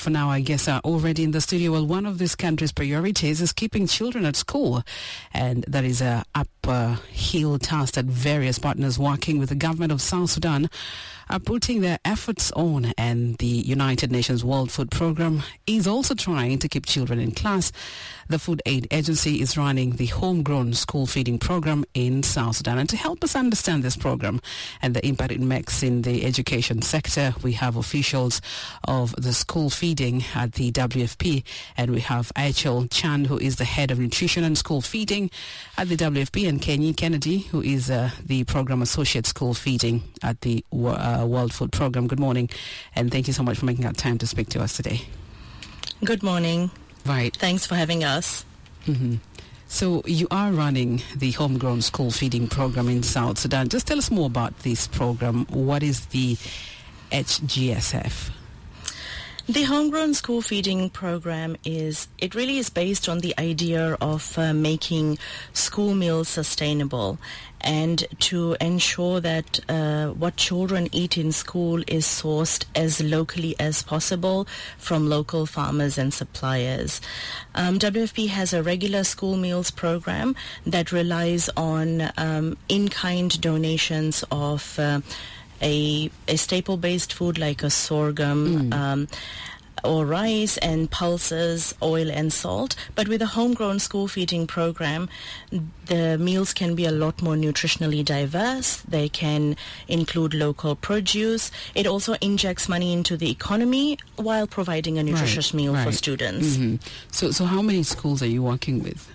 for now, I guess, are already in the studio. Well, one of this country's priorities is keeping children at school. And that is a uphill task that various partners working with the government of South Sudan are putting their efforts on. And the United Nations World Food Programme is also trying to keep children in class. The Food Aid Agency is running the homegrown school feeding program in South Sudan. And to help us understand this program and the impact it makes in the education sector, we have officials of the school feeding at the WFP, and we have Achel Chan, who is the head of nutrition and school feeding at the WFP, and Kenny Kennedy, who is the program associate school feeding at the World Food Program. Good morning, and thank you so much for making out time to speak to us today. Good morning. Right. Thanks for having us. Mm-hmm. So you are running the homegrown school feeding program in South Sudan. Just tell us more about this program. What is the HGSF? The homegrown school feeding program is based on the idea of making school meals sustainable and to ensure that what children eat in school is sourced as locally as possible from local farmers and suppliers. WFP has a regular school meals program that relies on in-kind donations of a staple-based food like a sorghum or rice and pulses, oil and salt. But with a homegrown school feeding program, the meals can be a lot more nutritionally diverse. They can include local produce. It also injects money into the economy while providing a nutritious meal for students. Mm-hmm. So how many schools are you working with?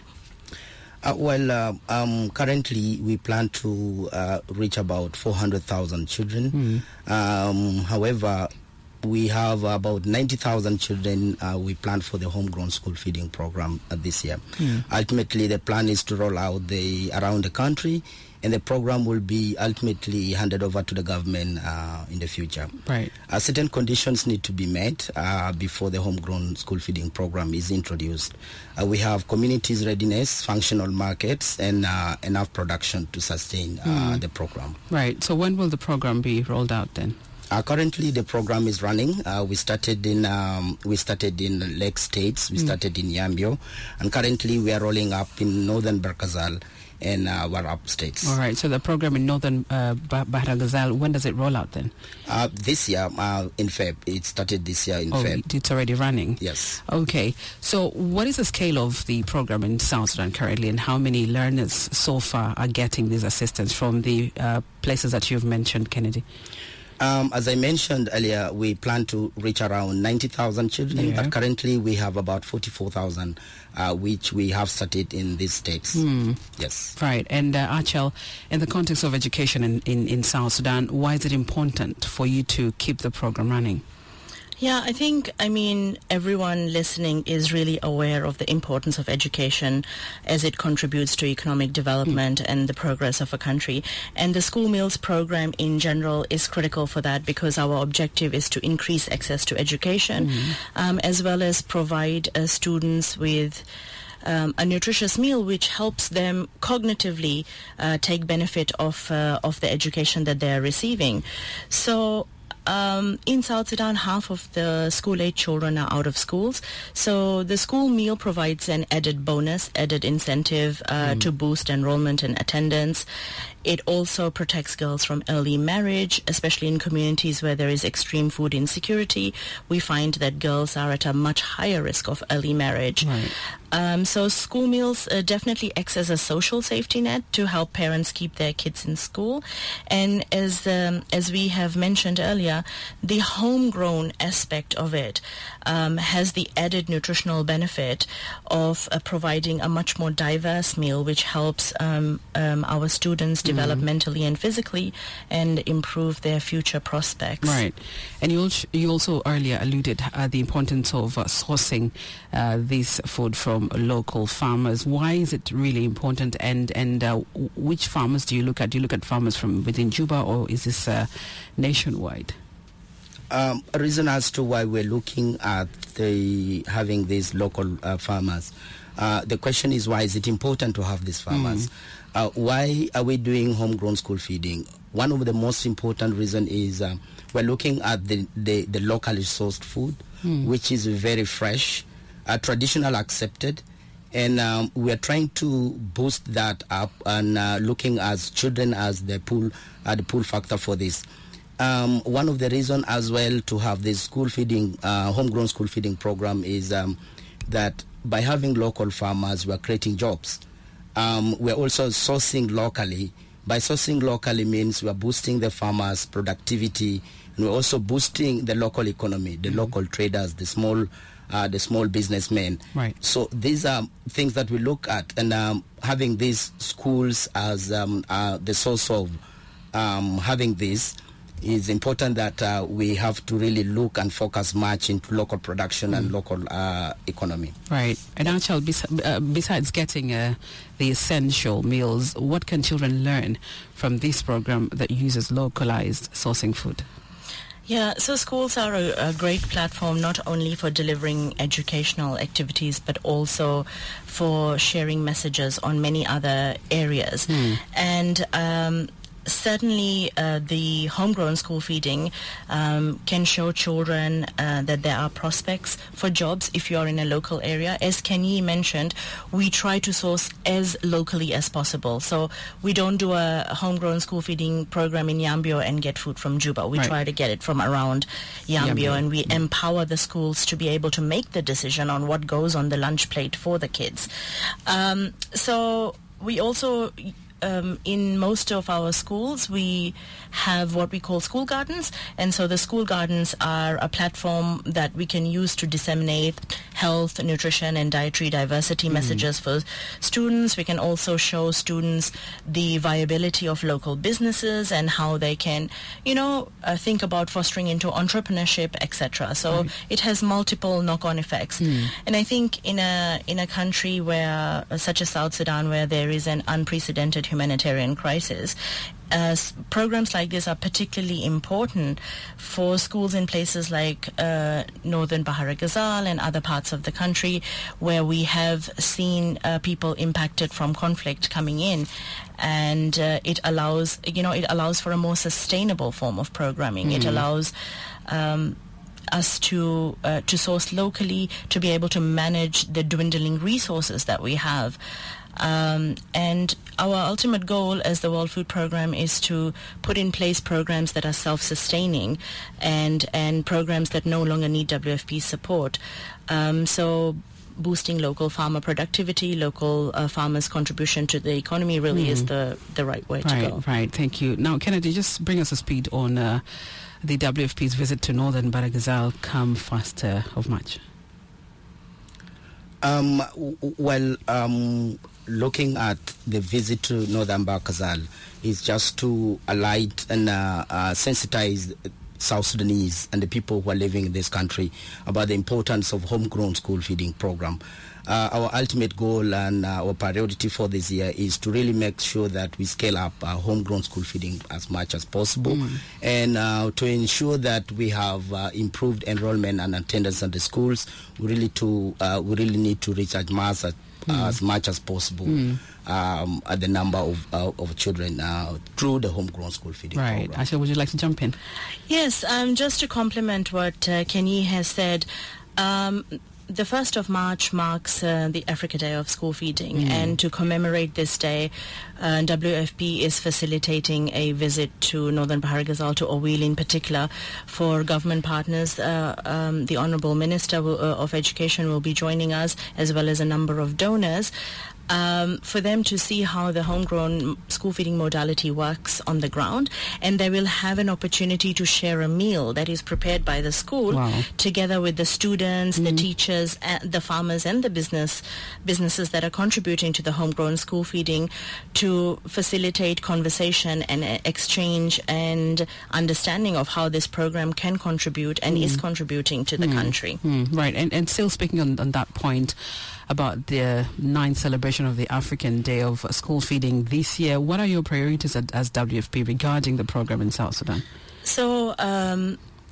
Currently we plan to reach about 400,000 children. However, we have about 90,000 children we plan for the homegrown school feeding program this year. Ultimately, the plan is to roll out around the country, and the program will be ultimately handed over to the government in the future. Right. Certain conditions need to be met before the homegrown school feeding program is introduced. We have communities' readiness, functional markets, and enough production to sustain the program. Right. So when will the program be rolled out then? Currently, the program is running. We started in Lake States. We started in Yambio, and currently we are rolling up in northern Barkazal and Warrap states. All right. So the program in northern Barkazal, when does it roll out then? This year, in Feb. It started this year in Feb. It's already running. Yes. Okay. So what is the scale of the program in South Sudan currently, and how many learners so far are getting this assistance from the places that you've mentioned, Kennedy? As I mentioned earlier, we plan to reach around 90,000 children, but currently we have about 44,000, which we have started in these states. Yes. Right. And Achel, in the context of education in South Sudan, why is it important for you to keep the program running? Yeah, I mean, everyone listening is really aware of the importance of education as it contributes to economic development and the progress of a country. And the school meals program in general is critical for that, because our objective is to increase access to education, as well as provide students with a nutritious meal which helps them cognitively take benefit of the education that they are receiving. So in South Sudan, half of the school-age children are out of schools. So the school meal provides an added bonus, added incentive to boost enrollment and attendance. It also protects girls from early marriage, especially in communities where there is extreme food insecurity. We find that girls are at a much higher risk of early marriage. Right. So school meals definitely acts as a social safety net to help parents keep their kids in school. And as we have mentioned earlier, the homegrown aspect of it has the added nutritional benefit of providing a much more diverse meal, which helps our students develop mentally and physically and improve their future prospects. Right. And you also earlier alluded the importance of sourcing this food from local farmers. Why is it really important, and which farmers do you look at? Do you look at farmers from within Juba, or is this nationwide? A reason as to why we're looking at having these local farmers. The question is, why is it important to have these farmers? Why are we doing homegrown school feeding? one of the most important reasons is we're looking at the locally sourced food, which is very fresh, traditional accepted, and we are trying to boost that up and looking as children as the pull factor for this. One of the reasons as well to have this school feeding, homegrown school feeding program is that by having local farmers, we are creating jobs. We're also sourcing locally. By sourcing locally means we're boosting the farmers' productivity, and we're also boosting the local economy, the local traders, the small businessmen. Right. So these are things that we look at, and having these schools as the source of having this is important, that we have to really look and focus much into local production and local economy. Right. And Achal, besides getting the essential meals, what can children learn from this program that uses localized sourcing food? Yeah, so schools are a great platform not only for delivering educational activities but also for sharing messages on many other areas. And certainly the homegrown school feeding can show children that there are prospects for jobs if you're in a local area. As Kenyi mentioned, we try to source as locally as possible. So we don't do a homegrown school feeding program in Yambio and get food from Juba. We try to get it from around Yambio, and we empower the schools to be able to make the decision on what goes on the lunch plate for the kids. So we also... in most of our schools, we have what we call school gardens, and so the school gardens are a platform that we can use to disseminate health, nutrition, and dietary diversity messages for students. We can also show students the viability of local businesses and how they can, think about fostering into entrepreneurship, etc. So it has multiple knock-on effects. And I think in a country where, such as South Sudan, where there is an unprecedented humanitarian crisis, programs like this are particularly important for schools in places like northern Bahar Ghazal and other parts of the country where we have seen people impacted from conflict coming in, and it allows for a more sustainable form of programming. It allows us to source locally, to be able to manage the dwindling resources that we have. And our ultimate goal as the World Food Programme is to put in place programs that are self-sustaining and programs that no longer need WFP support. So boosting local farmer productivity, local farmers' contribution to the economy really is the right way to go. Right, thank you. Now, Kennedy, just bring us a speed on the WFP's visit to northern Bahar Ghazal come 1st of March. Looking at the visit to northern Bahar Ghazal is just to alight and sensitize South Sudanese and the people who are living in this country about the importance of homegrown school feeding program. Our ultimate goal and our priority for this year is to really make sure that we scale up homegrown school feeding as much as possible, and to ensure that we have improved enrollment and attendance at the schools. We really need to reach as much as possible at the number of children through the homegrown school feeding program. Right. Asha, would you like to jump in? Yes, just to complement what Kenyi has said, the 1st of March marks the Africa Day of School Feeding, and to commemorate this day, WFP is facilitating a visit to northern Bahar Ghazal, to Owil in particular, for government partners. The Honourable Minister of Education will be joining us, as well as a number of donors, for them to see how the homegrown school feeding modality works on the ground, and they will have an opportunity to share a meal that is prepared by the school together with the students, the teachers, the farmers, and the businesses that are contributing to the homegrown school feeding, to facilitate conversation and exchange and understanding of how this program can contribute and is contributing to the country. Right, and still speaking on that point about the 9th celebration of the African Day of School Feeding this year, what are your priorities as WFP regarding the program in South Sudan? So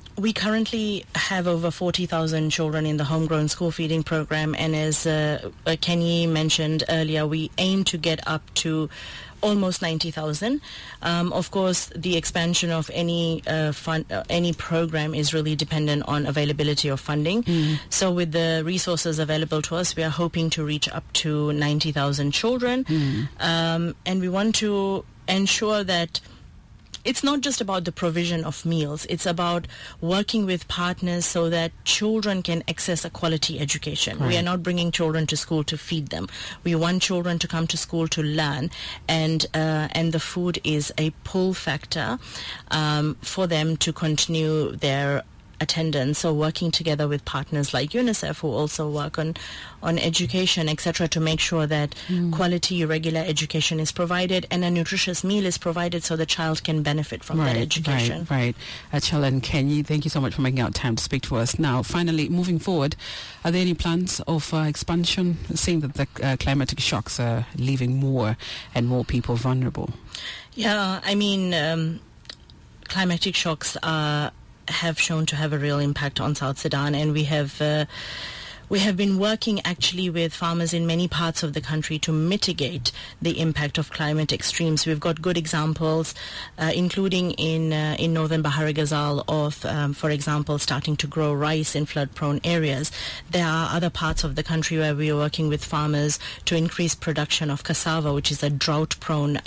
We currently have over 40,000 children in the homegrown school feeding program, and as Kenny mentioned earlier, we aim to get up to almost 90,000. Of course, the expansion of any program is really dependent on availability of funding. So with the resources available to us, we are hoping to reach up to 90,000 children. And we want to ensure that it's not just about the provision of meals. It's about working with partners so that children can access a quality education. Right. We are not bringing children to school to feed them. We want children to come to school to learn, and the food is a pull factor for them to continue their attendance. So working together with partners like UNICEF, who also work on education, etc., to make sure that quality regular education is provided and a nutritious meal is provided so the child can benefit from that education. Right. Achal and Kenny, thank you so much for making out time to speak to us. Now, finally, moving forward, are there any plans of expansion, seeing that the climatic shocks are leaving more and more people vulnerable? Yeah, I mean, climatic shocks have shown to have a real impact on South Sudan, and we have been working actually with farmers in many parts of the country to mitigate the impact of climate extremes. We've got good examples, including in northern Bahari Ghazal of, for example, starting to grow rice in flood-prone areas. There are other parts of the country where we are working with farmers to increase production of cassava, which is a drought-prone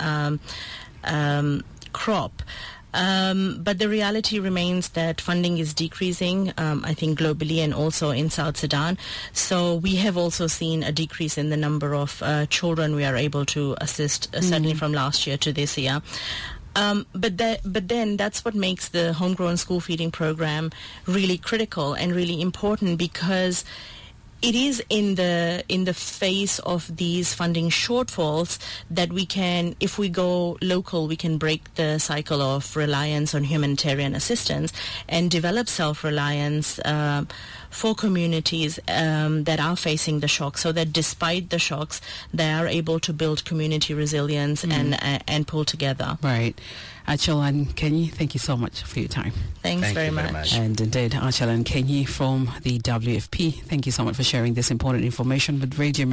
crop. But the reality remains that funding is decreasing, I think globally and also in South Sudan. So we have also seen a decrease in the number of children we are able to assist, certainly from last year to this year. But then that's what makes the homegrown school feeding program really critical and really important, because it is in the face of these funding shortfalls that we can, if we go local, we can break the cycle of reliance on humanitarian assistance and develop self-reliance for communities that are facing the shock, so that despite the shocks, they are able to build community resilience and pull together. Right. Achal and Kenny, thank you so much for your time. Thanks very much. And indeed, Achal and Kenny from the WFP, thank you so much for sharing this important information with Radio